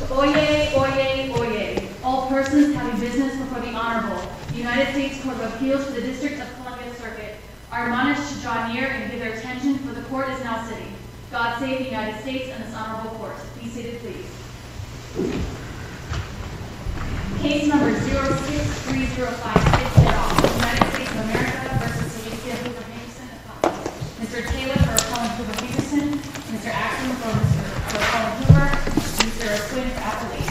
Oyez, oyez, oyez. All persons having business before the Honorable United States Court of Appeals for the District of Columbia Circuit are admonished to draw near and give their attention, for the court is now sitting. God save the United States and this honorable court. Be seated, please. Case number 063056 et al. United States of America versus Alicia Hoover Henderson, appellant. Mr. Taylor for appellant Hoover Henderson, Mr. Axton for appellant Hoover, Mr. Quinn for appellate.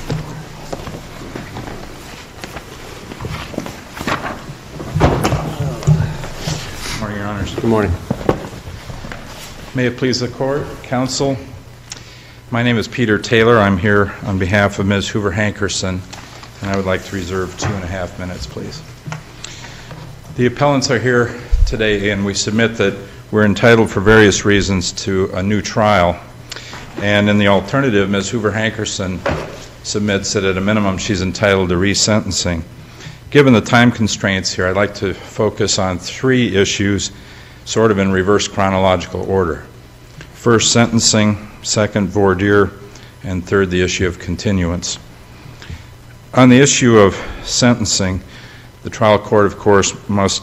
Good morning, Your Honors. Good morning. May it please the Court, Counsel. My name is Peter Taylor. I'm here on behalf of Ms. Hoover Hankerson, and I would like to reserve 2.5 minutes, please. The appellants are here today, and we submit that we're entitled for various reasons to a new trial. And in the alternative, Ms. Hoover Hankerson submits that at a minimum she's entitled to resentencing. Given the time constraints here, I'd like to focus on 3 issues, sort of in reverse chronological order. First, sentencing. Second, voir dire. And third, the issue of continuance. On the issue of sentencing, the trial court, of course, must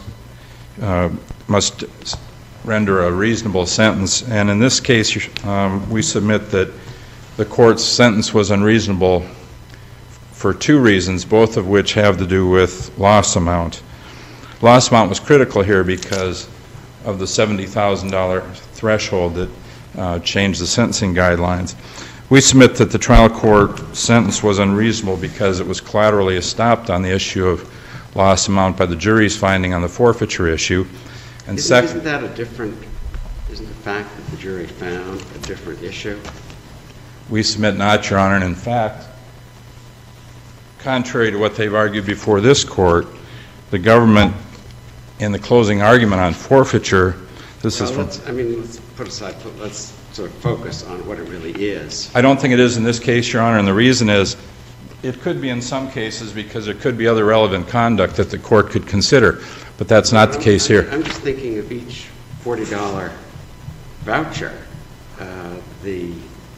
render a reasonable sentence. And in this case, we submit that the court's sentence was unreasonable for 2 reasons, both of which have to do with loss amount. Loss amount was critical here because of the $70,000 threshold that changed the sentencing guidelines. We submit that the trial court sentence was unreasonable because it was collaterally estopped on the issue of loss amount by the jury's finding on the forfeiture issue. And isn't that isn't the fact that the jury found a different issue? We submit not, Your Honor, and in fact, contrary to what they've argued before this court, the government, in the closing argument on forfeiture, let's put aside, let's sort of focus on what it really is. I don't think it is in this case, Your Honor, and the reason is it could be in some cases because there could be other relevant conduct that the court could consider, but that's not the case here. I'm just thinking of each $40 voucher, the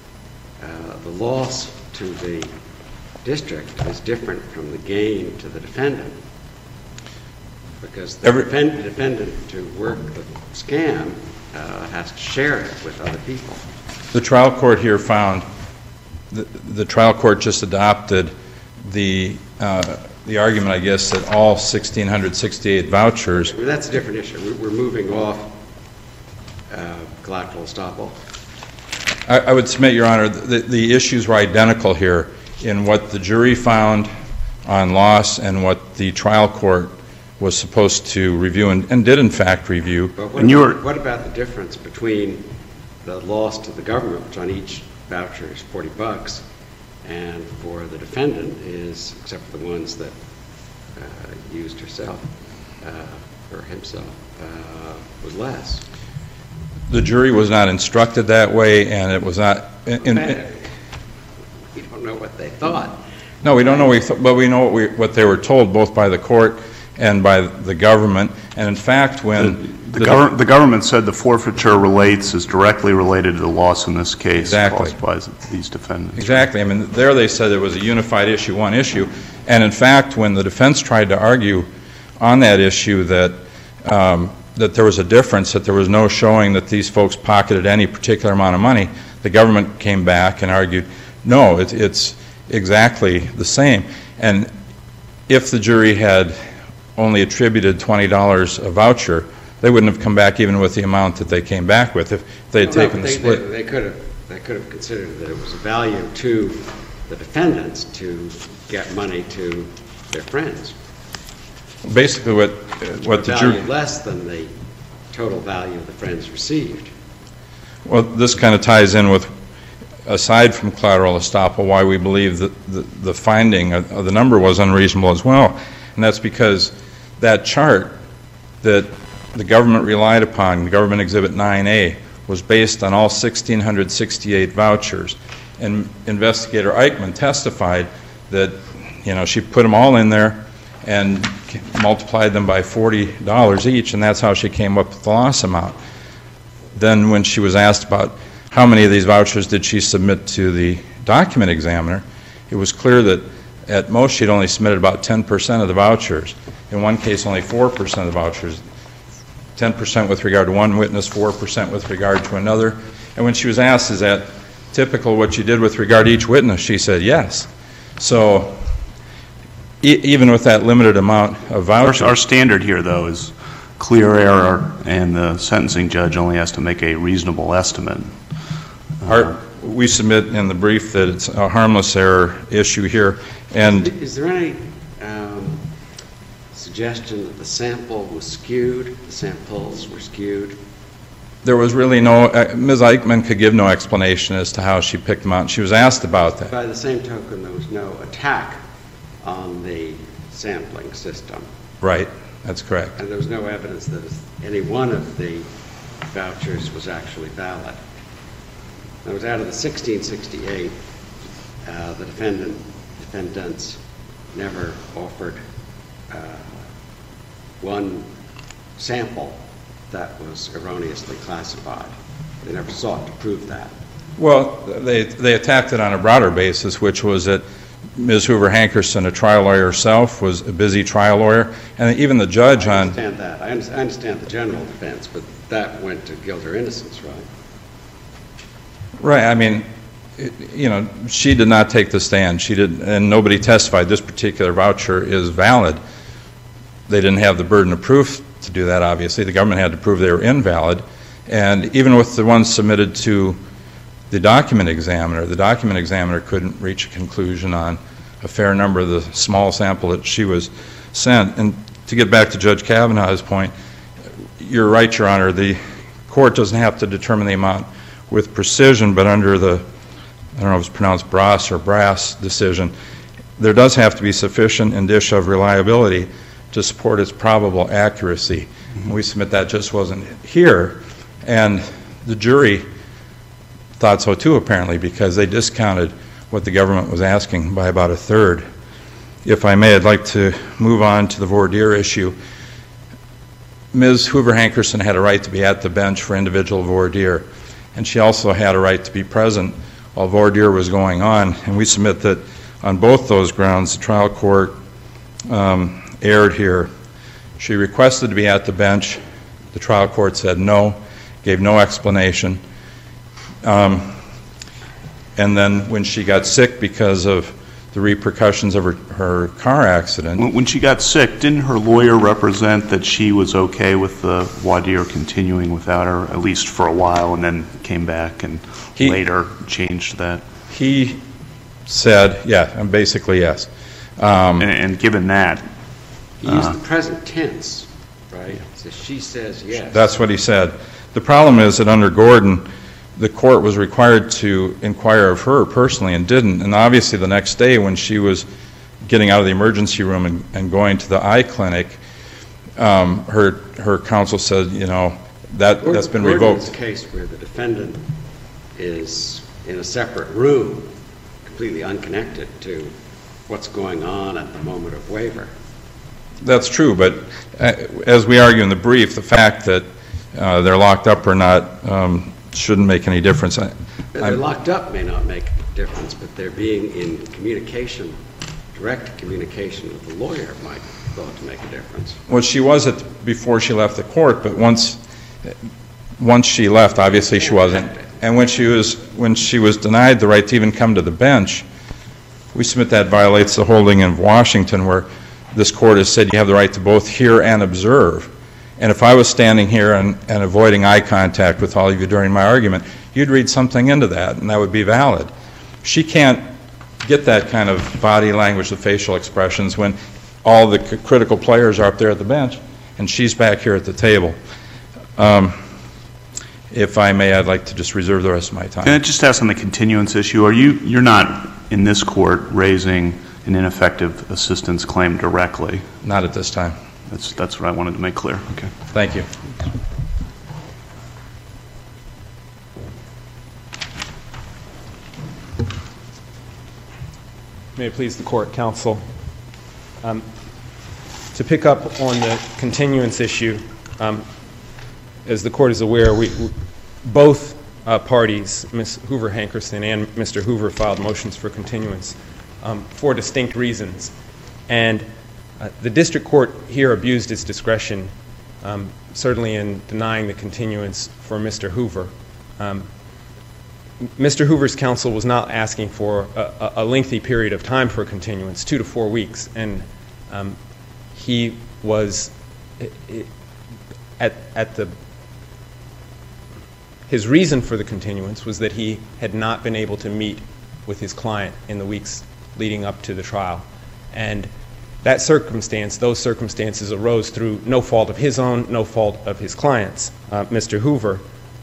loss to the district is different from the gain to the defendant, because the defendant to work the scam has to share it with other people. The trial court here found the trial court just adopted the argument, I guess, that all 1,668 vouchers. That's a different issue. We're moving off collateral estoppel. I would submit, Your Honor, the issues were identical here in what the jury found on loss and what the trial court was supposed to review and did in fact review. But what about the difference between the loss to the government, which on each voucher is $40, and for the defendant is, except for the ones that used herself or himself, was less? The jury was not instructed that way, and it was not. We don't know what they thought. No, we don't know, but we know what they were told, both by the court and by the government. And in fact, when the government said the forfeiture is directly related to the loss in this case caused by these defendants. Exactly. I mean, there they said it was a unified issue, one issue. And in fact, when the defense tried to argue on that issue that there was a difference, that there was no showing that these folks pocketed any particular amount of money, the government came back and argued, no, it's exactly the same. And if the jury had only attributed $20 a voucher, they wouldn't have come back even with the amount that they came back with if they had taken the split. They could have considered that it was a value to the defendants to get money to their friends. Basically, what the jury less than the total value the friends received. Well, this kind of ties in with, aside from collateral estoppel, why we believe that the finding of the number was unreasonable as well. And that's because that chart that the government relied upon, Government Exhibit 9A, was based on all 1,668 vouchers. And Investigator Eichmann testified that, she put them all in there and multiplied them by $40 each, and that's how she came up with the loss amount. Then when she was asked about how many of these vouchers did she submit to the document examiner, it was clear that at most she'd only submitted about 10% of the vouchers. In one case, only 4% of the vouchers, 10% with regard to one witness, 4% with regard to another. And when she was asked, is that typical what you did with regard to each witness, she said yes. So even with that limited amount of vouchers. Our standard here, though, is clear error, and the sentencing judge only has to make a reasonable estimate. We submit in the brief that it's a harmless error issue here. And is there any suggestion that the sample was skewed, the samples were skewed? There was really no, Ms. Eichmann could give no explanation as to how she picked them out, and she was asked about that. By the same token, there was no attack on the sampling system. Right, that's correct. And there was no evidence that any one of the vouchers was actually valid. That was out of the 1668, the defendants never offered one sample that was erroneously classified. They never sought to prove that. Well, they attacked it on a broader basis, which was that Ms. Hoover Hankerson, a trial lawyer herself, was a busy trial lawyer, and even the judge I understand that. I understand the general defense, but that went to guilt or innocence, right? Right. I mean, she did not take the stand. She did, and nobody testified this particular voucher is valid. They didn't have the burden of proof to do that, obviously. The government had to prove they were invalid. And even with the ones submitted to the document examiner couldn't reach a conclusion on a fair number of the small sample that she was sent. And to get back to Judge Kavanaugh's point, you're right, Your Honor, the court doesn't have to determine the amount with precision, but under the, I don't know if it's pronounced Brass or Brass decision, there does have to be sufficient indicia of reliability to support its probable accuracy. We submit that just wasn't here, and the jury thought so too, apparently, because they discounted what the government was asking by about a third. If I may, I'd like to move on to the voir dire issue. Ms. Hoover Hankerson had a right to be at the bench for individual voir dire, and she also had a right to be present while voir dire was going on, and we submit that on both those grounds, the trial court erred here. She requested to be at the bench. The trial court said no, gave no explanation. And then when she got sick because of the repercussions of her car accident. When she got sick, didn't her lawyer represent that she was okay with the voir dire continuing without her, at least for a while, and then came back and later changed that? He said, yeah, and basically yes. And given that, he used the present tense, right? So she says yes. That's what he said. The problem is that under Gordon, the court was required to inquire of her personally and didn't. And obviously the next day when she was getting out of the emergency room and going to the eye clinic, her counsel said, that's been revoked. Gordon's case where the defendant is in a separate room, completely unconnected to what's going on at the moment of waiver. That's true, but as we argue in the brief, the fact that they're locked up or not shouldn't make any difference. They're locked up may not make a difference, but they're being in communication, direct communication with the lawyer might go to make a difference. Well, she was before she left the court, but once she left, obviously she wasn't. And when she was denied the right to even come to the bench, we submit that violates the holding in Washington where this court has said you have the right to both hear and observe. And if I was standing here and avoiding eye contact with all of you during my argument, you'd read something into that, and that would be valid. She can't get that kind of body language, the facial expressions, when all the critical players are up there at the bench, and she's back here at the table. If I may, I'd like to just reserve the rest of my time. Can I just ask on the continuance issue, you're not in this court raising an ineffective assistance claim directly? Not at this time. That's what I wanted to make clear. Okay. Thank you. May it please the court, counsel. To pick up on the continuance issue, as the court is aware, both parties, Ms. Hoover Hankerson and Mr. Hoover, filed motions for continuance. for distinct reasons. And the district court here abused its discretion, certainly in denying the continuance for Mr. Hoover. Mr. Hoover's counsel was not asking for a lengthy period of time for a continuance, 2 to 4 weeks, and he was his reason for the continuance was that he had not been able to meet with his client in the weeks leading up to the trial. And those circumstances arose through no fault of his own, no fault of his client's. Mr. Hoover,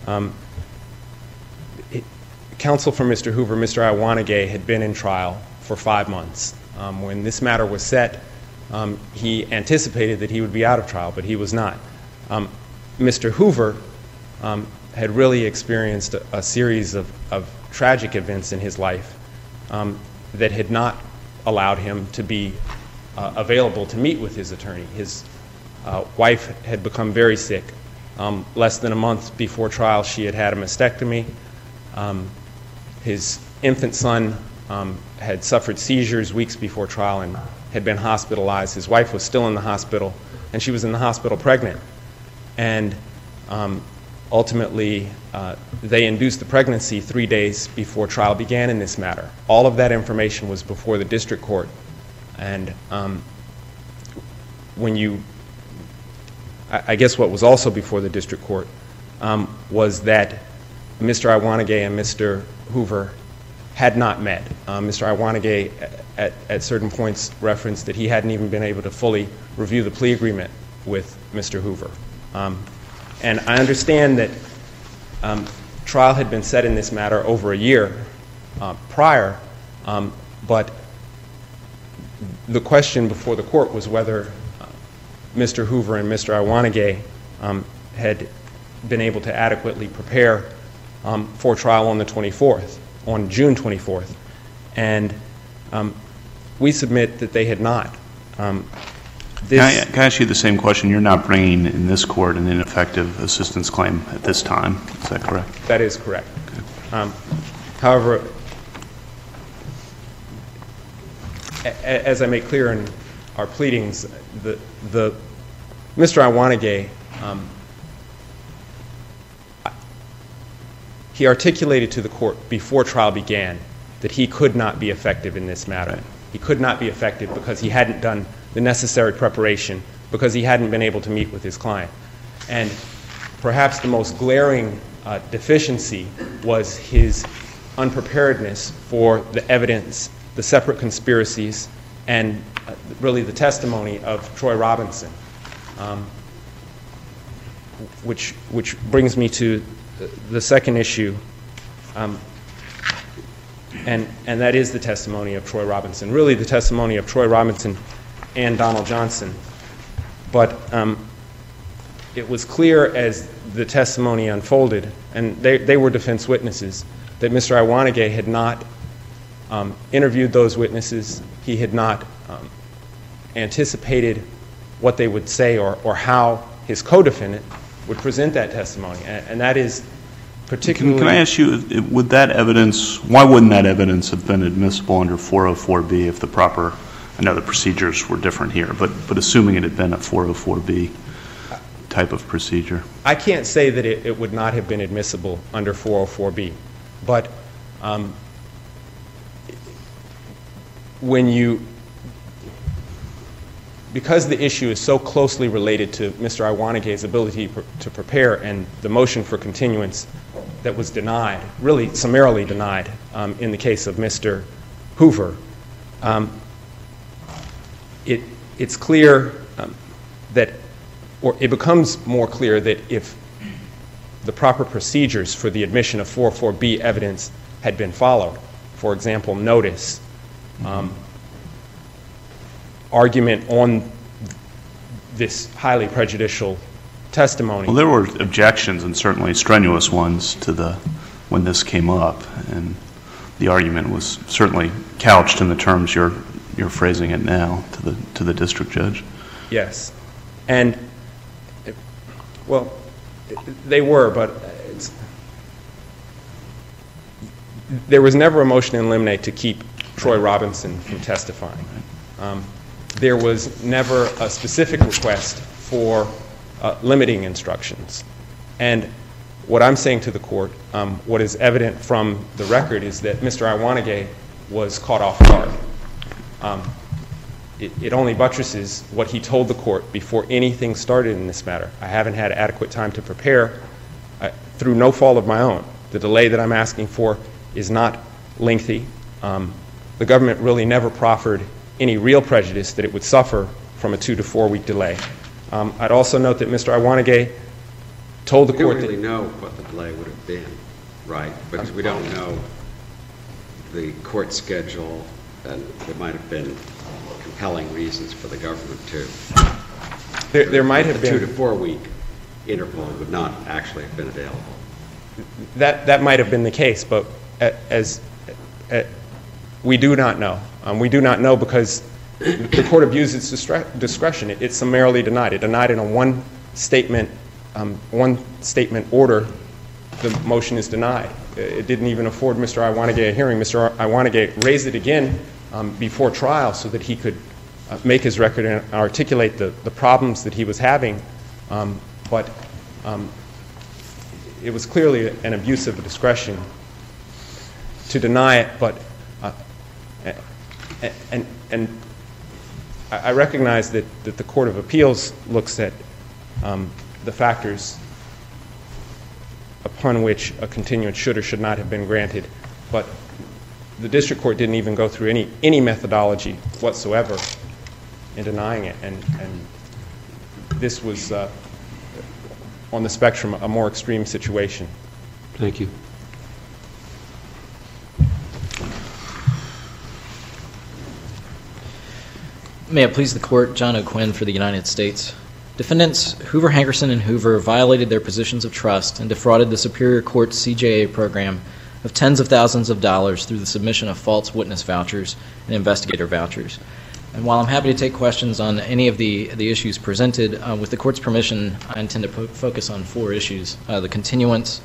counsel for Mr. Hoover, Mr. Iwanage, had been in trial for 5 months. When this matter was set, he anticipated that he would be out of trial, but he was not. Mr. Hoover had really experienced a series of tragic events in his life that had not allowed him to be available to meet with his attorney. His wife had become very sick. Less than a month before trial, she had had a mastectomy. His infant son had suffered seizures weeks before trial and had been hospitalized. His wife was still in the hospital, and she was in the hospital pregnant. And ultimately, they induced the pregnancy 3 days before trial began in this matter. All of that information was before the district court. And I guess what was also before the district court was that Mr. Iwanage and Mr. Hoover had not met. Mr. Iwanage at certain points referenced that he hadn't even been able to fully review the plea agreement with Mr. Hoover. And I understand that trial had been set in this matter over a year prior, but the question before the court was whether Mr. Hoover and Mr. Iwanage had been able to adequately prepare for trial on June 24th. And we submit that they had not. Can I ask you the same question? You're not bringing in this court an ineffective assistance claim at this time. Is that correct? That is correct. Okay. However, as I make clear in our pleadings, Mr. Iwanage, he articulated to the court before trial began that he could not be effective in this matter. Right. He could not be effective because he hadn't done the necessary preparation, because he hadn't been able to meet with his client. And perhaps the most glaring deficiency was his unpreparedness for the evidence, the separate conspiracies, and really the testimony of Troy Robinson, which brings me to the second issue, and that is the testimony of Troy Robinson, really the testimony of Troy Robinson and Donald Johnson. But it was clear as the testimony unfolded, and they were defense witnesses, that Mr. Iwanage had not interviewed those witnesses. He had not anticipated what they would say or how his co-defendant would present that testimony. And that is particularly... Can I ask you, would that evidence, why wouldn't that evidence have been admissible under 404B if the proper, I know the procedures were different here, but assuming it had been a 404B type of procedure? I can't say that it would not have been admissible under 404B, but because the issue is so closely related to Mr. Iwanage's ability to prepare and the motion for continuance that was denied, really summarily denied in the case of Mr. Hoover, it's clear that, or it becomes more clear that if the proper procedures for the admission of 404B evidence had been followed, for example, notice, argument on this highly prejudicial testimony. Well, there were objections, and certainly strenuous ones, when this came up, and the argument was certainly couched in the terms you're phrasing it now to the district judge. Yes, and well, they were, but there was never a motion in limine to keep Troy Robinson from testifying. There was never a specific request for limiting instructions. And what I'm saying to the court, what is evident from the record is that Mr. Iwanage was caught off guard. It only buttresses what he told the court before anything started in this matter. I haven't had adequate time to prepare through no fault of my own. The delay that I'm asking for is not lengthy. The government really never proffered any real prejudice that it would suffer from a 2 to 4 week delay. I'd also note that Mr. Iwanage told the court that... We don't really know what the delay would have been, right? Because we don't know the court schedule, and there might have been compelling reasons for the government to... There might have been... The 2 to 4 week interval would not actually have been available. That might have been the case, but we do not know. We do not know because the court abused its discretion. It summarily denied. It denied in a one statement order. The motion is denied. It didn't even afford Mr. Iwanage a hearing. Mr. Iwanage raised it again before trial so that he could make his record and articulate the problems that he was having. But it was clearly an abuse of discretion to deny it. But and I recognize that the Court of Appeals looks at the factors upon which a continuance should or should not have been granted, but the district court didn't even go through any methodology whatsoever in denying it, and this was on the spectrum a more extreme situation. Thank you. May it please the Court, John O'Quinn for the United States. Defendants Hoover Hankerson and Hoover violated their positions of trust and defrauded the Superior Court's CJA program of tens of thousands of dollars through the submission of false witness vouchers and investigator vouchers. And while I'm happy to take questions on any of the issues presented, with the Court's permission, I intend to focus on 4 issues: the continuance,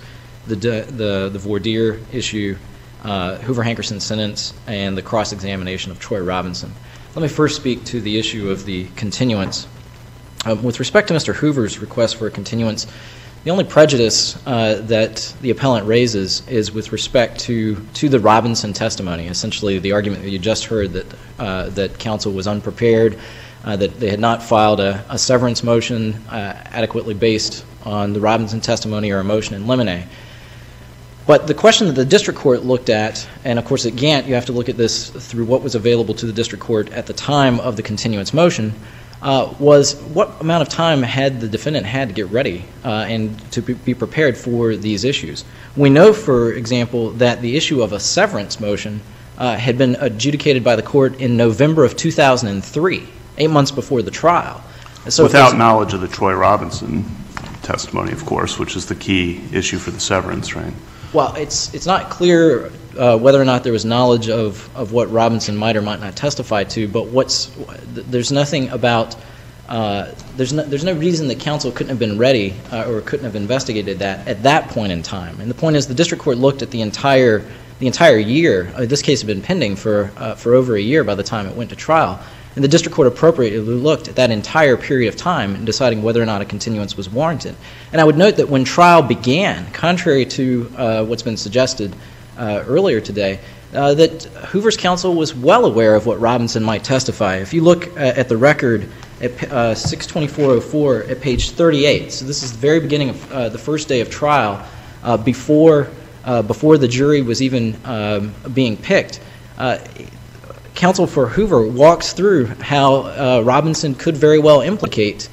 the voir dire issue, Hoover Hankerson's sentence, and the cross-examination of Troy Robinson. Let me first speak to the issue of the continuance. With respect to Mr. Hoover's request for a continuance, the only prejudice that the appellant raises is with respect to the Robinson testimony, essentially the argument that you just heard that counsel was unprepared, that they had not filed a severance motion adequately based on the Robinson testimony or a motion in limine. But the question that the district court looked at, and of course at Gantt you have to look at this through what was available to the district court at the time of the continuance motion, was what amount of time had the defendant had to get ready and to be prepared for these issues. We know, for example, that the issue of a severance motion had been adjudicated by the court in November of 2003, 8 months before the trial. So without knowledge of the Troy Robinson testimony, of course, which is the key issue for the severance, right? Well, it's not clear whether or not there was knowledge of what Robinson might or might not testify to, but there's nothing about there's no reason that counsel couldn't have been ready or couldn't have investigated that at that point in time. And the point is, the district court looked at the entire year. This case had been pending for over a year by the time it went to trial. And the district court appropriately looked at that entire period of time in deciding whether or not a continuance was warranted. And I would note that when trial began, contrary to what's been suggested earlier today, that Hoover's counsel was well aware of what Robinson might testify. If you look at the record at 62404 at page 38, so this is the very beginning of the first day of trial, before the jury was even being picked, counsel for Hoover walks through how Robinson could very well implicate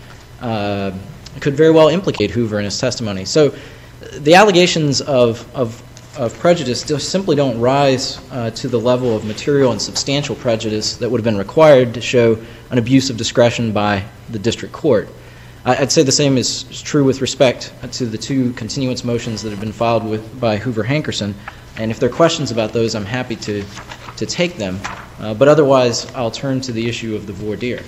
Hoover in his testimony. So the allegations of prejudice just simply don't rise to the level of material and substantial prejudice that would have been required to show an abuse of discretion by the district court. I'd say the same is true with respect to the 2 continuance motions that have been filed by Hoover Hankerson. And if there are questions about those, I'm happy to take them. But otherwise, I'll turn to the issue of the voir dire.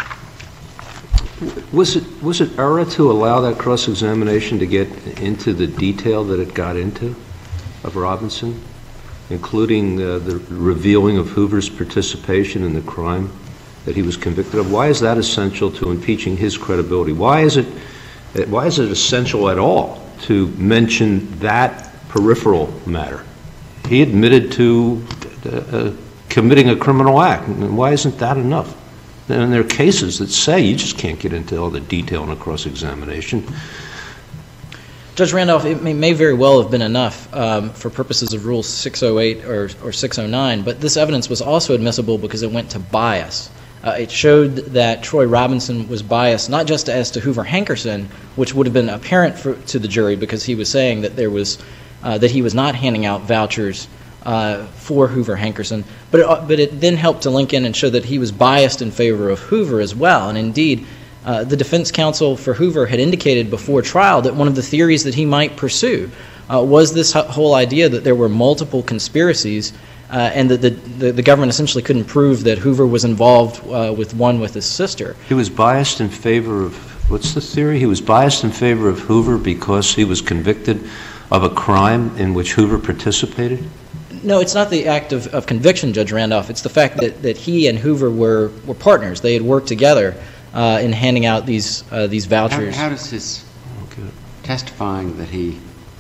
Was it error to allow that cross-examination to get into the detail that it got into of Robinson? including the revealing of Hoover's participation in the crime that he was convicted of? Why is that essential to impeaching his credibility? Why is it essential at all to mention that peripheral matter? He admitted to committing a criminal act. Why isn't that enough? And there are cases that say you just can't get into all the detail in a cross-examination. Judge Randolph, it may very well have been enough for purposes of Rule 608 or 609, but this evidence was also admissible because it went to bias. It showed that Troy Robinson was biased not just as to Hoover Hankerson, which would have been apparent to the jury because he was saying that that he was not handing out vouchers for Hoover Hankerson, but it then helped to link in and show that he was biased in favor of Hoover as well. And indeed, the defense counsel for Hoover had indicated before trial that one of the theories that he might pursue was this whole idea that there were multiple conspiracies and that the government essentially couldn't prove that Hoover was involved with his sister. He was biased in favor of, what's the theory? He was biased in favor of Hoover because he was convicted of a crime in which Hoover participated? No, it's not the act of conviction, Judge Randolph. It's the fact that he and Hoover were partners. They had worked together in handing out these vouchers. How does his testifying that he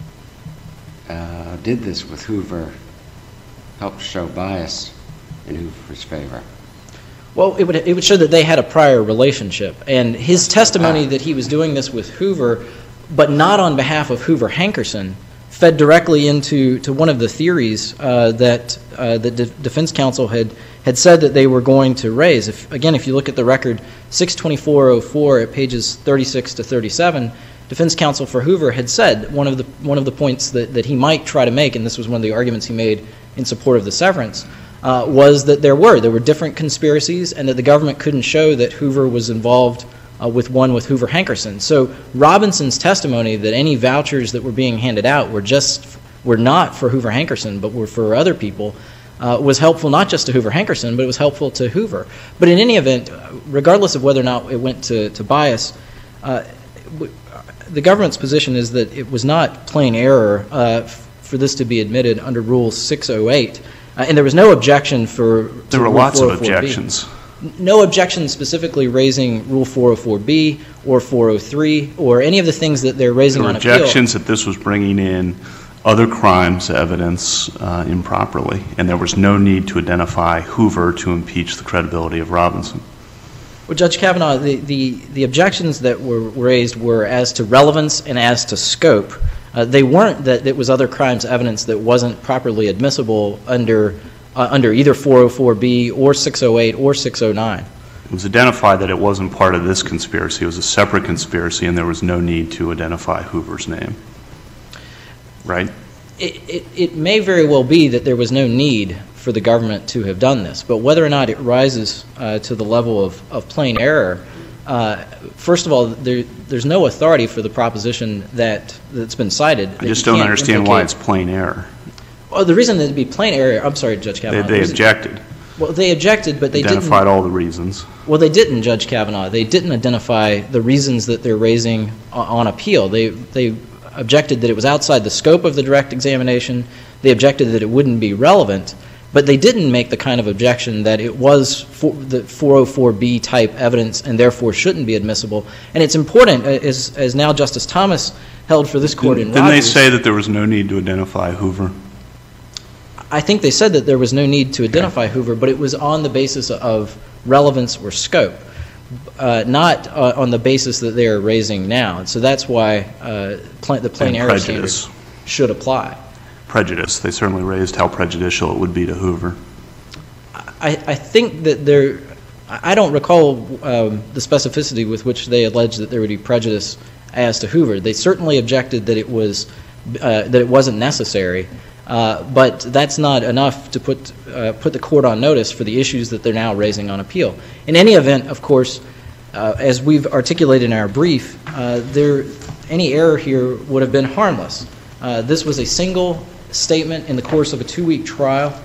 did this with Hoover help show bias in Hoover's favor? Well, it would show that they had a prior relationship. And his testimony that he was doing this with Hoover, but not on behalf of Hoover Hankerson, fed directly into one of the theories that the defense counsel had said that they were going to raise. If you look at the record 62404 at pages 36 to 37, defense counsel for Hoover had said one of the points that he might try to make, and this was one of the arguments he made in support of the severance, was that there were different conspiracies and that the government couldn't show that Hoover was involved with Hoover Hankerson. So Robinson's testimony that any vouchers that were being handed out were not for Hoover Hankerson but were for other people was helpful not just to Hoover Hankerson, but it was helpful to Hoover. But in any event, regardless of whether or not it went to bias, the government's position is that it was not plain error for this to be admitted under Rule 608. And there was no objection for There were lots of objections. No objection specifically raising Rule 404B or 403 or any of the things that they're raising on appeal. There were objections that this was bringing in other crimes evidence improperly, and there was no need to identify Hoover to impeach the credibility of Robinson. Well, Judge Kavanaugh, the objections that were raised were as to relevance and as to scope. They weren't that it was other crimes evidence that wasn't properly admissible under either 404B or 608 or 609. It was identified that it wasn't part of this conspiracy. It was a separate conspiracy, and there was no need to identify Hoover's name. Right? It may very well be that there was no need for the government to have done this, but whether or not it rises to the level of plain error, first of all, there's no authority for the proposition that's been cited. I just don't understand why it's plain error. Well, the reason that it'd be plain error, I'm sorry, Judge Kavanaugh. They objected. Well, they objected, but they identified all the reasons. Well, they didn't, Judge Kavanaugh. They didn't identify the reasons that they're raising on appeal. They objected that it was outside the scope of the direct examination. They objected that it wouldn't be relevant, but they didn't make the kind of objection that it was the 404B type evidence and therefore shouldn't be admissible. And it's important, as now Justice Thomas held for this court in Rogers. Didn't they say that there was no need to identify Hoover? I think they said that there was no need to identify Hoover, but it was on the basis of relevance or scope, not on the basis that they are raising now. And so that's why the plain error standard should apply. Prejudice. They certainly raised how prejudicial it would be to Hoover. I think that I don't recall the specificity with which they alleged that there would be prejudice as to Hoover. They certainly objected that it wasn't necessary. But that's not enough to put the court on notice for the issues that they're now raising on appeal. In any event, of course, as we've articulated in our brief, any error here would have been harmless. This was a single statement in the course of a 2-week trial,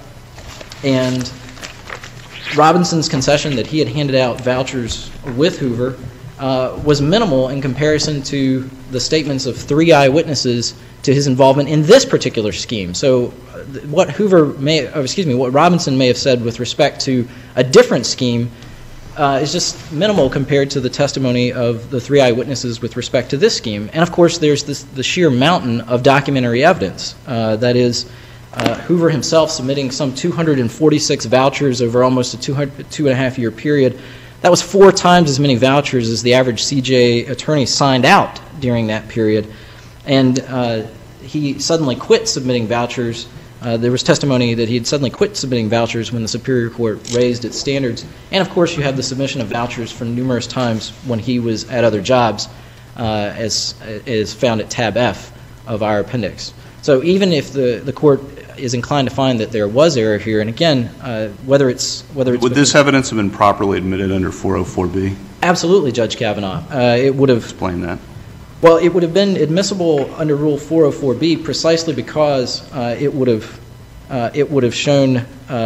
and Robinson's concession that he had handed out vouchers with Hoover was minimal in comparison to the statements of 3 eyewitnesses to his involvement in this particular scheme. So what Robinson may have said with respect to a different scheme is just minimal compared to the testimony of the 3 eyewitnesses with respect to this scheme. And of course, there's the sheer mountain of documentary evidence. That is, Hoover himself submitting some 246 vouchers over almost a 2.5-year period. That was 4 times as many vouchers as the average CJA attorney signed out during that period. And he suddenly quit submitting vouchers. There was testimony that he had suddenly quit submitting vouchers when the Superior Court raised its standards. And of course, you have the submission of vouchers from numerous times when he was at other jobs, as found at tab F of our appendix. So even if the court is inclined to find that there was error here, and again, whether it's would this evidence have been properly admitted under 404B? Absolutely, Judge Kavanaugh. It would have. Explain that. Well, it would have been admissible under Rule 404B precisely because it would have shown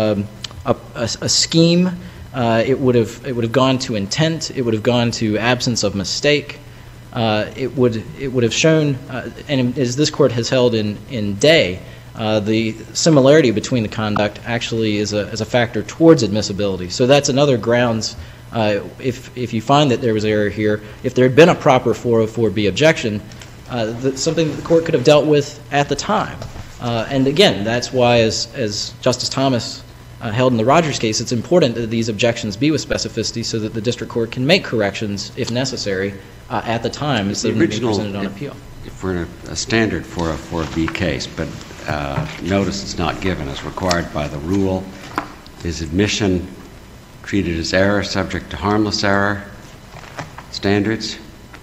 a scheme. It would have gone to intent. It would have gone to absence of mistake. It would have shown, and as this court has held in Day, the similarity between the conduct actually is a factor towards admissibility. So that's another grounds. If you find that there was error here, if there had been a proper 404B objection, something that the court could have dealt with at the time. And again, that's why, as Justice Thomas held in the Rogers case, it's important that these objections be with specificity so that the district court can make corrections, if necessary, at the time instead of being presented on appeal. If we're in a standard 404B case, but notice is not given as required by the rule, is admission treated as error subject to harmless error standards?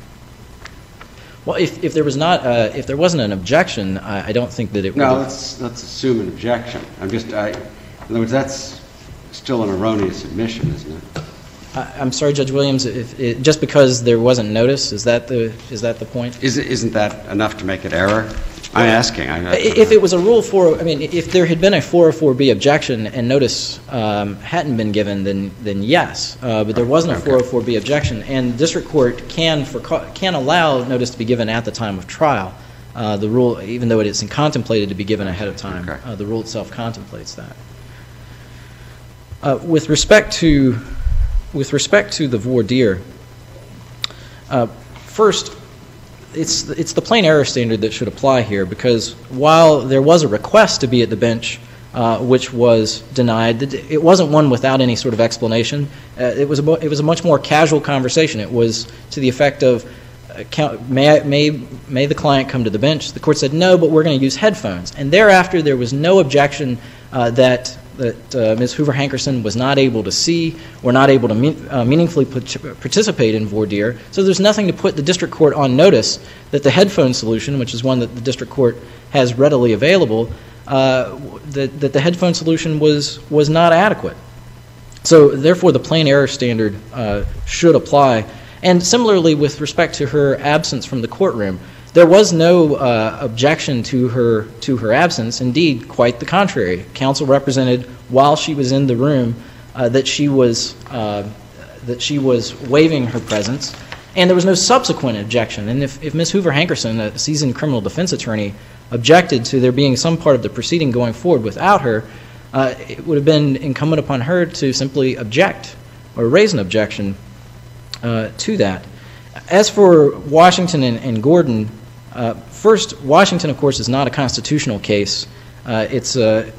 Well, if there was not, if there wasn't an objection, I don't think that it would. No, let's assume an objection. In other words, that's still an erroneous admission, isn't it? I'm sorry, Judge Williams. Just because there wasn't notice, is that the point? Isn't that enough to make it error? I'm asking. If it was a Rule 4, if there had been a 404B objection and notice hadn't been given, then yes. But there wasn't a 404B objection, and district court can allow notice to be given at the time of trial. The rule, even though it isn't contemplated to be given ahead of time, the rule itself contemplates that. With respect to the voir dire, first, it's the plain error standard that should apply here, because while there was a request to be at the bench, which was denied, it wasn't one without any sort of explanation. It was a much more casual conversation. It was to the effect of, may the client come to the bench? The court said no, but we're going to use headphones. And thereafter, there was no objection that Ms. Hoover-Hankerson was not able to see or not able to meaningfully participate in voir dire. So there's nothing to put the district court on notice that the headphone solution, which is one that the district court has readily available, that the headphone solution was not adequate. So therefore, the plain error standard should apply. And similarly, with respect to her absence from the courtroom, there was no objection to her absence. Indeed, quite the contrary. Counsel represented while she was in the room that she was waiving her presence, and there was no subsequent objection. And if Ms. Hoover-Hankerson, a seasoned criminal defense attorney, objected to there being some part of the proceeding going forward without her, it would have been incumbent upon her to simply object or raise an objection to that. As for Washington and Gordon, first, Washington, of course, is not a constitutional case. It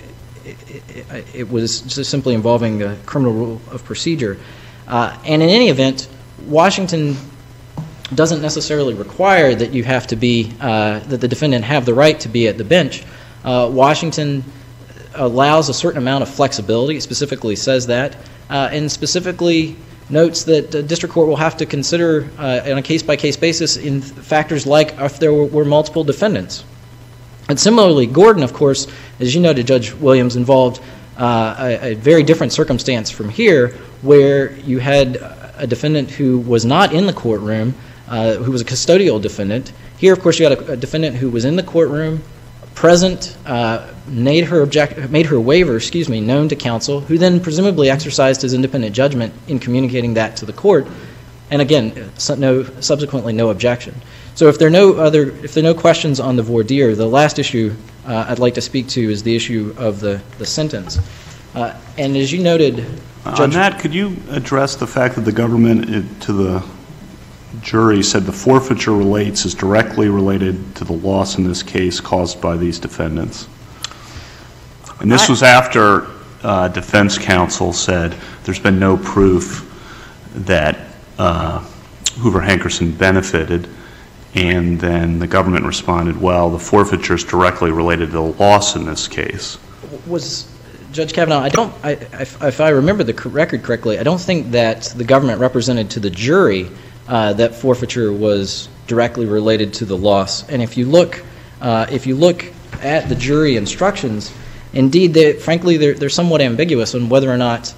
was just simply involving the criminal rule of procedure. And in any event, Washington doesn't necessarily require that you have to be, that the defendant have the right to be at the bench. Washington allows a certain amount of flexibility. It specifically says that, and specifically notes that the district court will have to consider on a case-by-case basis in factors like if there were multiple defendants. And similarly, Gordon, of course, as you noted, Judge Williams, involved a very different circumstance from here, where you had a defendant who was not in the courtroom, who was a custodial defendant. Here, of course, you had a defendant who was in the courtroom, present, made her waiver, known to counsel, who then presumably exercised his independent judgment in communicating that to the court. and again, subsequently no objection. So if there are no questions on the voir dire, the last issue I'd like to speak to is the issue of the sentence. And as you noted, Judge... On that, could you address the fact that the government to the jury said the forfeiture is directly related to the loss in this case caused by these defendants? And this was after defense counsel said there's been no proof that Hoover Hankerson benefited, and then the government responded, well, the forfeiture is directly related to the loss in this case. Was Judge Kavanaugh, if I remember the record correctly, I don't think that the government represented to the jury that forfeiture was directly related to the loss. And if you look at the jury instructions, indeed, frankly, they're somewhat ambiguous on whether or not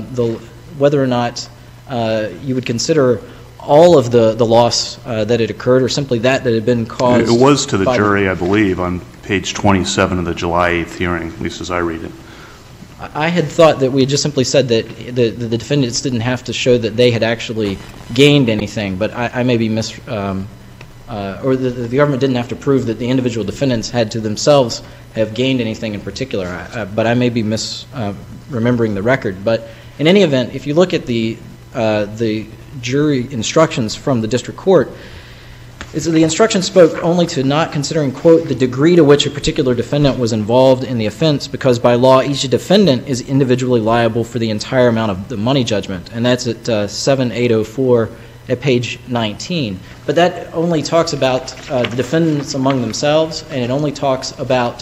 you would consider all of the loss that had occurred, or simply that had been caused. It was to the jury, I believe, on page 27 of the July 8th hearing, at least as I read it. I had thought that we had just simply said that the defendants didn't have to show that they had actually gained anything, but I may be or the government didn't have to prove that the individual defendants had to themselves have gained anything in particular, but I may be misremembering the record. But in any event, if you look at the jury instructions from the district court, the instruction spoke only to not considering, quote, the degree to which a particular defendant was involved in the offense, because by law each defendant is individually liable for the entire amount of the money judgment. And that's at 7804 at page 19. But that only talks about the defendants among themselves, and it only talks about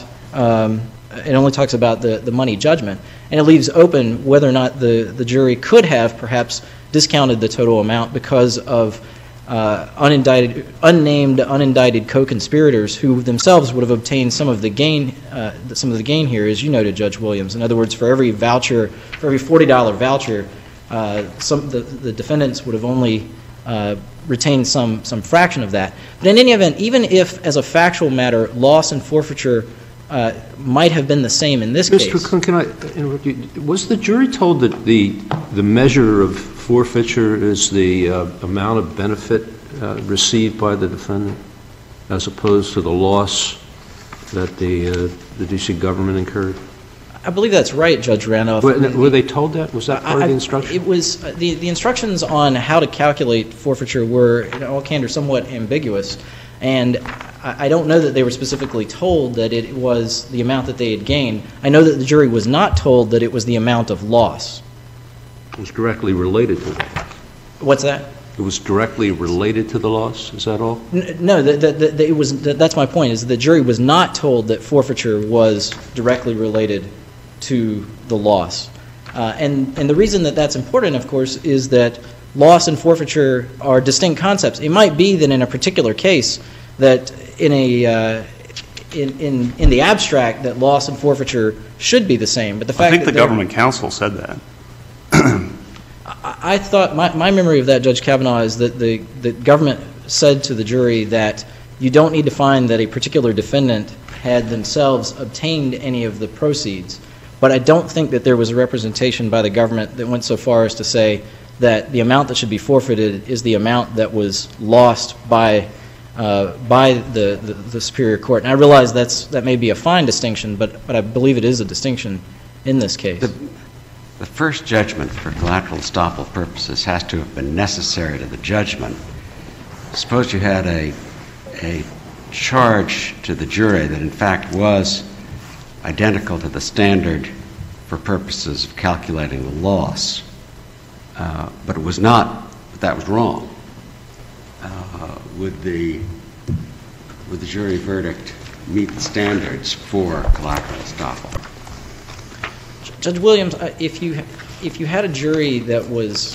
the money judgment. And it leaves open whether or not the jury could have perhaps discounted the total amount because of unnamed, unindicted co-conspirators who themselves would have obtained some of the gain here, as you noted, Judge Williams. In other words, for every $40 voucher, the defendants would have only retained some fraction of that. But in any event, even if, as a factual matter, loss and forfeiture might have been the same in this case. Mr. Kuhn, can I interrupt you? Was the jury told that the measure of forfeiture is the amount of benefit received by the defendant, as opposed to the loss that the D.C. government incurred? I believe that's right, Judge Randolph. Were they told that? Was that part of the instruction? It was the instructions on how to calculate forfeiture were, in all candor, somewhat ambiguous, and I don't know that they were specifically told that it was the amount that they had gained. I know that the jury was not told that it was the amount of loss. It was directly related to it. What's that? It was directly related to the loss? Is that all? No, that's my point, is the jury was not told that forfeiture was directly related to the loss. And the reason that that's important, of course, is that loss and forfeiture are distinct concepts. It might be that in a particular case that in the abstract that loss and forfeiture should be the same, but the fact I think the government counsel said that. I thought my memory of that, Judge Kavanaugh, is that the government said to the jury that you don't need to find that a particular defendant had themselves obtained any of the proceeds. But I don't think that there was a representation by the government that went so far as to say that the amount that should be forfeited is the amount that was lost by the Superior Court. And I realize that may be a fine distinction, but I believe it is a distinction in this case. The first judgment for collateral estoppel purposes has to have been necessary to the judgment. Suppose you had a charge to the jury that in fact was identical to the standard for purposes of calculating the loss, but it was not, but that was wrong. Would the jury verdict meet the standards for collateral estoppel? Judge Williams, if you had a jury that was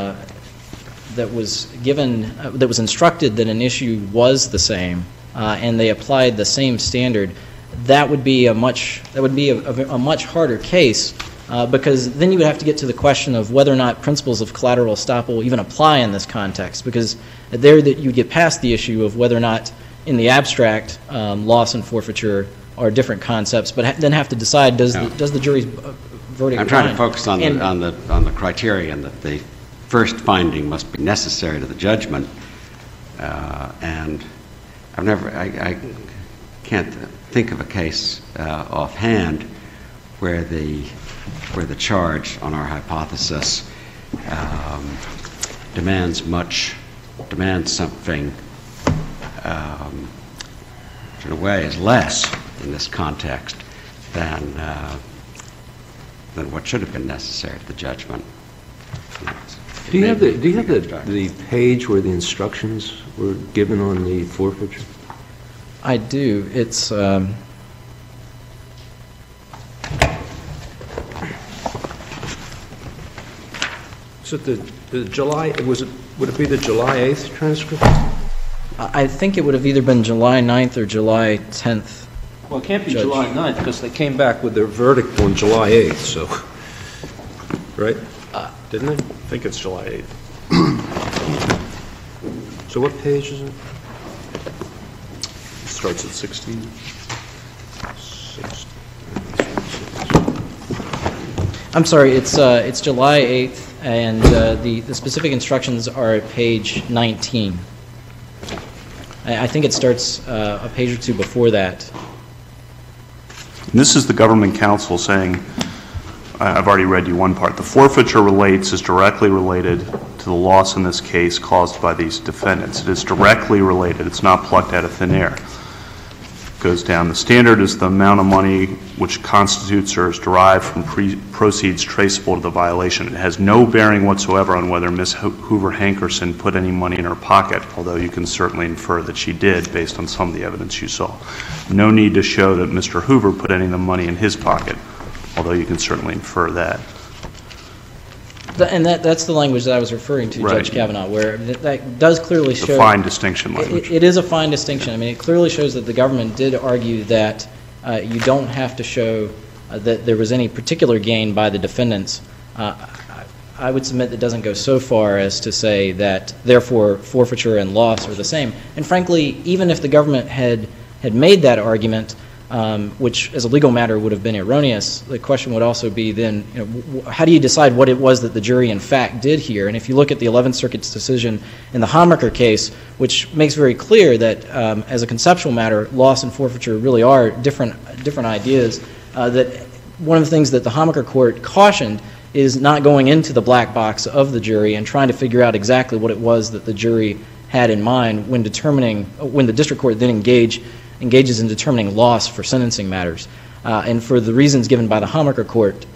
instructed that an issue was the same, and they applied the same standard, that would be a much harder case, because then you would have to get to the question of whether or not principles of collateral estoppel even apply in this context, because there that you get past the issue of whether or not in the abstract loss and forfeiture are different concepts, but then have to decide does the jury's verdict. I'm trying to focus on the criterion that the first finding must be necessary to the judgment, and I can't think of a case offhand where the charge on our hypothesis demands something which in a way is less in this context than what should have been necessary to the judgment. Do you have the page where the instructions were given on the forfeiture? I do. It's So the July, would it be the July 8th transcript? I think it would have either been July 9th or July 10th. Well, it can't be Judge. July 9th because they came back with their verdict on July 8th, so, right? Didn't they? I think it's July 8th. So what page is it? It starts at 16. I'm sorry, it's July 8th, and the specific instructions are at page 19. I think it starts a page or two before that. And this is the government counsel saying, I've already read you one part, the forfeiture is directly related to the loss in this case caused by these defendants. It is directly related. It's not plucked out of thin air. It goes down. The standard is the amount of money which constitutes or is derived from proceeds traceable to the violation. It has no bearing whatsoever on whether Ms. Hoover Hankerson put any money in her pocket, although you can certainly infer that she did based on some of the evidence you saw. No need to show that Mr. Hoover put any of the money in his pocket, although you can certainly infer that. And that's the language that I was referring to, Right. Judge Kavanaugh, where that does clearly It's show... a fine distinction language. It is a fine distinction. I mean, it clearly shows that the government did argue that you don't have to show that there was any particular gain by the defendants. I would submit that doesn't go so far as to say that, therefore, forfeiture and loss are the same. And frankly, even if the government had made that argument, which as a legal matter would have been erroneous, the question would also be then, how do you decide what it was that the jury in fact did here? And if you look at the 11th Circuit's decision in the Hammacher case, which makes very clear that as a conceptual matter, loss and forfeiture really are different ideas, that one of the things that the Hammacher court cautioned is not going into the black box of the jury and trying to figure out exactly what it was that the jury had in mind when the district court then engages in determining loss for sentencing matters. And for the reasons given by the Hammacher court,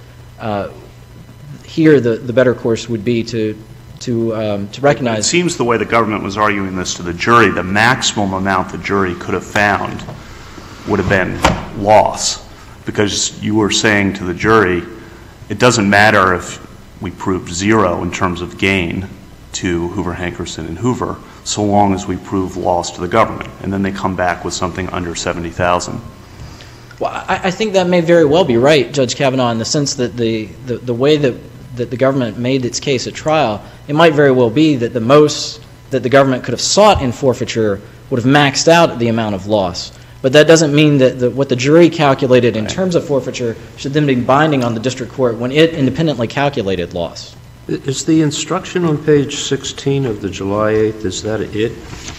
here the better course would be to recognize... It seems the way the government was arguing this to the jury, the maximum amount the jury could have found would have been loss, because you were saying to the jury, it doesn't matter if we proved zero in terms of gain to Hoover Hankerson and Hoover, so long as we prove loss to the government. And then they come back with something under $70,000. Well, I think that may very well be right, Judge Kavanaugh, in the sense that the way that the government made its case at trial, it might very well be that the most that the government could have sought in forfeiture would have maxed out the amount of loss. But that doesn't mean that what the jury calculated in terms of forfeiture should then be binding on the district court when it independently calculated loss. Is the instruction on page 16 of the July 8th, is that it?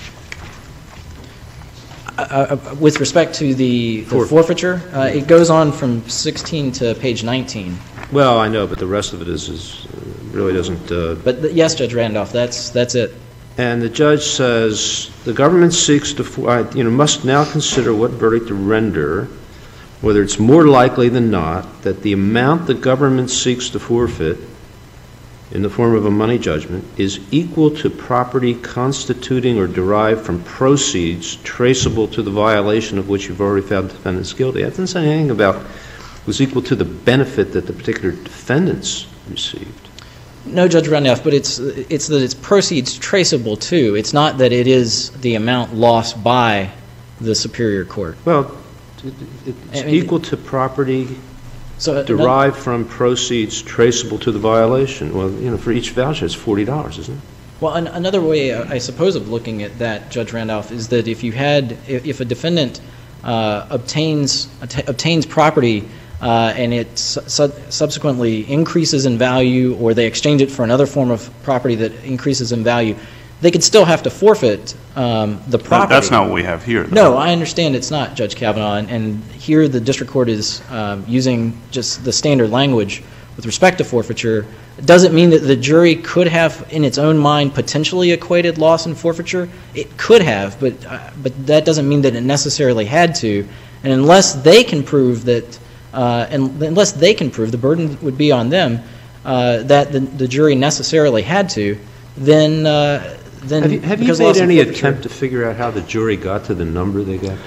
With respect to the forfeiture, it goes on from 16 to page 19. Well, I know, but the rest of it really doesn't... But yes, Judge Randolph, that's it. And the judge says, the government seeks to, must now consider what verdict to render, whether it's more likely than not that the amount the government seeks to forfeit in the form of a money judgment is equal to property constituting or derived from proceeds traceable to the violation of which you've already found defendants guilty. That doesn't say anything about was equal to the benefit that the particular defendants received. No, Judge Randolph, but it's that it's proceeds traceable to. It's not that it is the amount lost by the superior court. Well, it's equal to property derived from proceeds traceable to the violation. Well, for each voucher, it's $40, isn't it? Well, another way, I suppose, of looking at that, Judge Randolph, is that if a defendant obtains property and it subsequently increases in value, or they exchange it for another form of property that increases in value, they could still have to forfeit the property. That's not what we have here, though. No, I understand it's not, Judge Kavanaugh, and here the district court is using just the standard language with respect to forfeiture. It doesn't mean that the jury could have, in its own mind, potentially equated loss and forfeiture. It could have, but that doesn't mean that it necessarily had to. And unless they can prove that, the burden would be on them that the jury necessarily had to, then Have you made any attempt to figure out how the jury got to the number they got?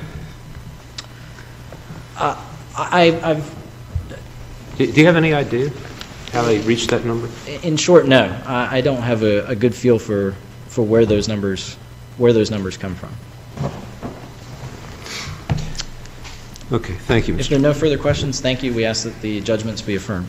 Do you have any idea how they reached that number? In short, no. I don't have a good feel for where those numbers come from. Okay, thank you, Mr. If there are no further questions, thank you. We ask that the judgments be affirmed.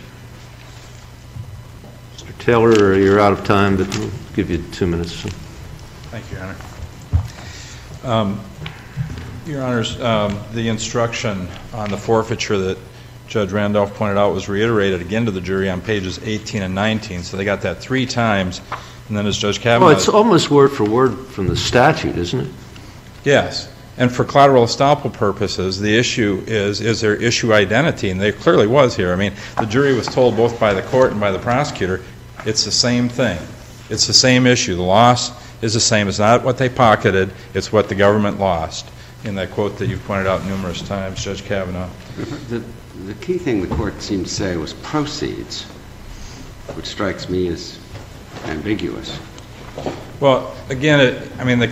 Mr. Taylor, you're out of time, but we'll give you 2 minutes. Thank you, Your Honor. Your Honors, the instruction on the forfeiture that Judge Randolph pointed out was reiterated again to the jury on pages 18 and 19, so they got that 3 times. And then as Judge Kavanaugh... Well, it's almost word for word from the statute, isn't it? Yes. And for collateral estoppel purposes, the issue is there issue identity? And there clearly was here. I mean, the jury was told both by the court and by the prosecutor, it's the same thing. It's the same issue. The loss is the same. It's not what they pocketed. It's what the government lost. In that quote that you've pointed out numerous times, Judge Kavanaugh. The key thing the court seemed to say was proceeds, which strikes me as ambiguous. Well, again,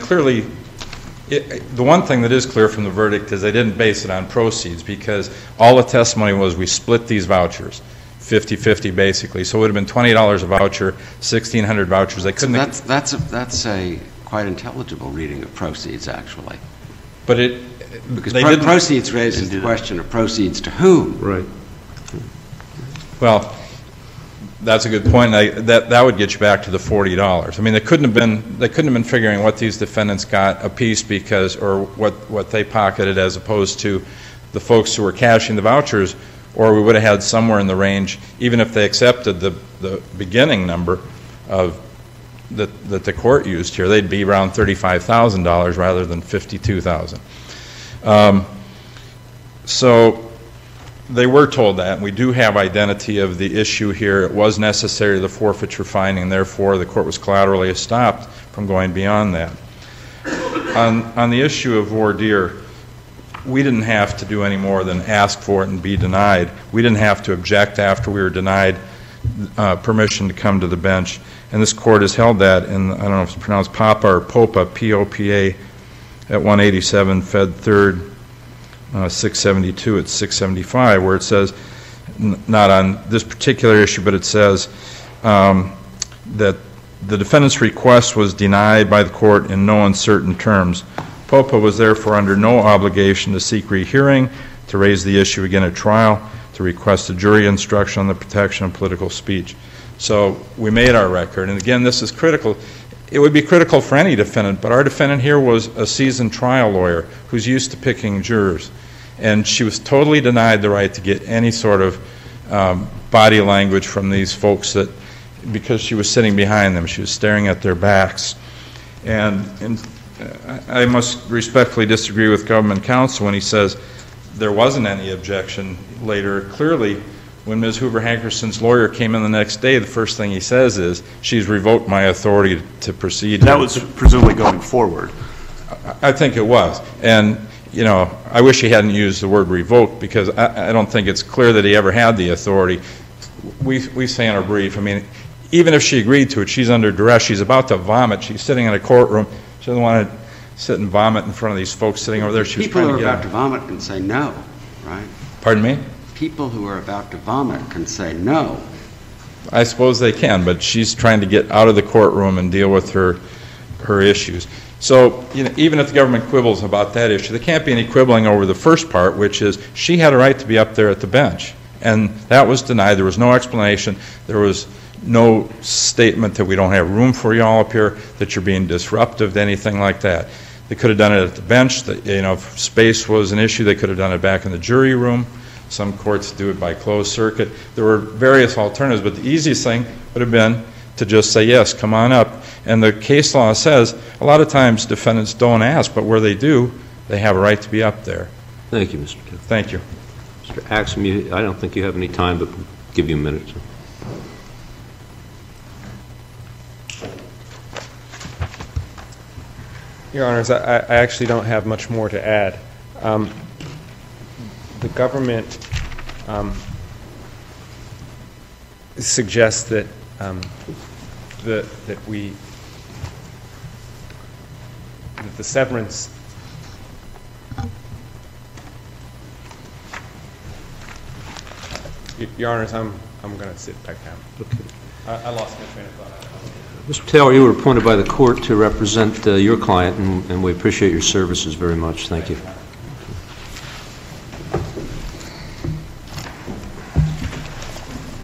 the one thing that is clear from the verdict is they didn't base it on proceeds, because all the testimony was we split these vouchers, 50-50 basically. So it would have been $20 a voucher, 1,600 vouchers. They couldn't. That's a quite intelligible reading of proceeds, actually. But proceeds raises the question of proceeds to whom? Right. Well, that's a good point. That would get you back to the $40. I mean, they couldn't have been figuring what these defendants got apiece or what they pocketed as opposed to the folks who were cashing the vouchers, or we would have had somewhere in the range, even if they accepted the beginning number of that the court used here, they'd be around $35,000 rather than $52,000. So they were told that, and we do have identity of the issue here. It was necessary, the forfeiture finding, and therefore the court was collaterally estopped from going beyond that. On the issue of voir dire, we didn't have to do any more than ask for it and be denied. We didn't have to object after we were denied permission to come to the bench. And this court has held that in, I don't know if it's pronounced POPA or POPA, P-O-P-A, at 187 Fed 3rd, 672 at 675, where it says, not on this particular issue, but it says that the defendant's request was denied by the court in no uncertain terms. POPA was therefore under no obligation to seek rehearing, to raise the issue again at trial, to request a jury instruction on the protection of political speech. So we made our record. And again, this is critical. It would be critical for any defendant, but our defendant here was a seasoned trial lawyer who's used to picking jurors. And she was totally denied the right to get any sort of body language from these folks because she was sitting behind them. She was staring at their backs. And I must respectfully disagree with government counsel when he says there wasn't any objection later. Clearly, when Ms. Hoover-Hankerson's lawyer came in the next day, the first thing he says is, she's revoked my authority to proceed. That was presumably going forward. I think it was. And, you know, I wish he hadn't used the word revoked, because I don't think it's clear that he ever had the authority. We say in our brief, I mean, even if she agreed to it, she's under duress. She's about to vomit. She's sitting in a courtroom. She doesn't want to sit and vomit in front of these folks sitting over there. People who are about to vomit can say no, right? Pardon me? People who are about to vomit can say no. I suppose they can, but she's trying to get out of the courtroom and deal with her issues. So, you know, even if the government quibbles about that issue, there can't be any quibbling over the first part, which is she had a right to be up there at the bench. And that was denied. There was no explanation. There was no statement that we don't have room for you all up here, that you're being disruptive, anything like that. They could have done it at the bench. You know, if space was an issue, they could have done it back in the jury room. Some courts do it by closed circuit. There were various alternatives, but the easiest thing would have been to just say, yes, come on up. And the case law says a lot of times defendants don't ask, but where they do, they have a right to be up there. Thank you, Mr. Kemp. Thank you. Mr. Axsom, I don't think you have any time, but we'll give you a minute. Your Honors, I actually don't have much more to add. The government suggests that that the severance Your Honors, I'm going to sit back down. Okay. I lost my train of thought. Mr. Taylor, you were appointed by the court to represent your client, and we appreciate your services very much. Thank you.